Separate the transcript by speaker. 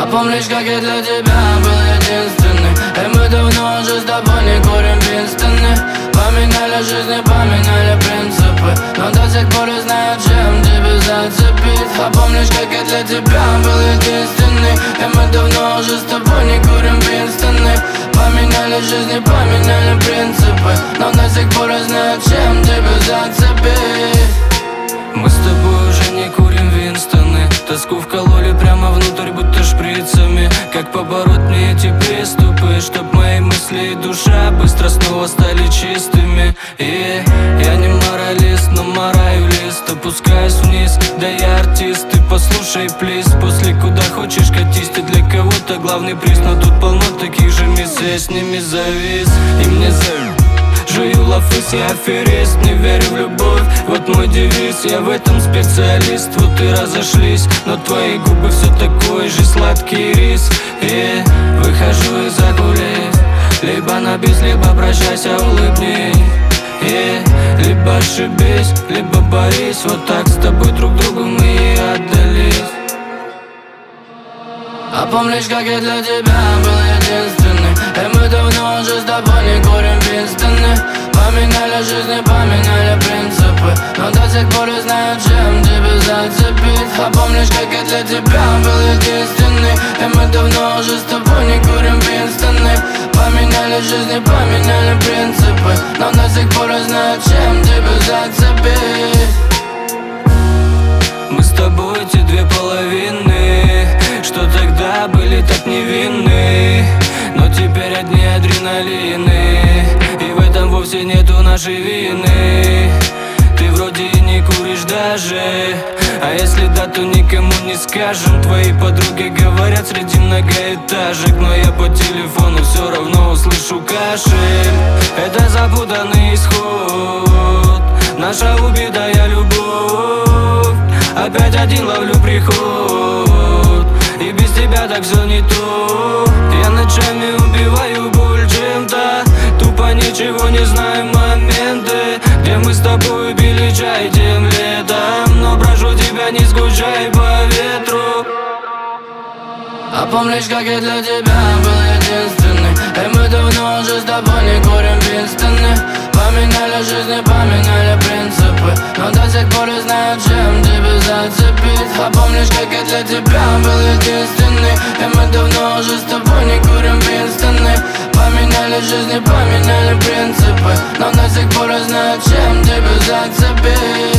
Speaker 1: помнишь, как я для тебя был единственный? И мы давно уже с тобой не курим Винстоны. Поменяли жизни, поменяли принципы, но до сих пор я знаю, чем тебя зацепить. А помнишь, как я для тебя был единственный? И мы давно уже с тобой не курим Винстоны. Поменяли жизни, поменяли принципы, но до сих пор я знаю, чем тебя зацепить.
Speaker 2: Мы с тобой уже не курим Винстоны. Тоску вкололи прямо внутрь, будто шприцами. Как побороть мне эти приступы, чтоб мои мысли и душа быстро снова стали чистыми. И я не моралист, но мораю лист. Опускаюсь вниз, да я артист. Ты послушай, плиз, после куда хочешь катись. Ты для кого-то главный приз, но тут полно таких же мест. Я с ними завис, и мне жую лафыс, я аферист, не верю в любовь. Вот мой девиз, я в этом специалист. Вот и разошлись, но твои губы все такой же сладкий рис. И выхожу из-за кулис, либо на бис, либо прощайся, улыбнись. И либо ошибись, либо борись. Вот так с тобой друг другу мы и отдались.
Speaker 1: А помнишь, как я для тебя был единственный? И мы давно уже с тобой не курим Винстоны. Поменяли жизни, поменяли принципы, но до сих пор я знаю, чем тебя зацепить. А помнишь, как я для тебя был единственный? И мы давно уже с тобой не курим Винстоны. Поменяли жизни, поменяли принципы, но до сих пор я знаю, чем тебя зацепить.
Speaker 2: Мы с тобой эти две половины, что тогда были так невинны, но теперь одни адреналины. И в этом вовсе нету нашей вины. Ты вроде и не куришь даже, а если да, то никому не скажем. Твои подруги говорят среди многоэтажек, но я по телефону все равно услышу кашель. Это запутанный исход, наша убитая любовь. Опять один ловлю приход, и без тебя так все не то. Я ночами убиваю боль чем-то, тупо ничего не знаю моменты, где мы с тобой пили чай тем летом. Но прошу тебя, не скучай по ветру.
Speaker 1: А помнишь, как я для тебя был единственный? И мы давно уже с тобой не курим Винстоны. Поменяли жизни, поменяли принципы, но до сих пор я знаю, чем тебя зацепить. А помнишь, как я для тебя был единственный? И мы давно уже с тобой не курим Винстоны. Поменяли жизни, поменяли принципы, но до сих пор я знаю, чем тебя зацепить.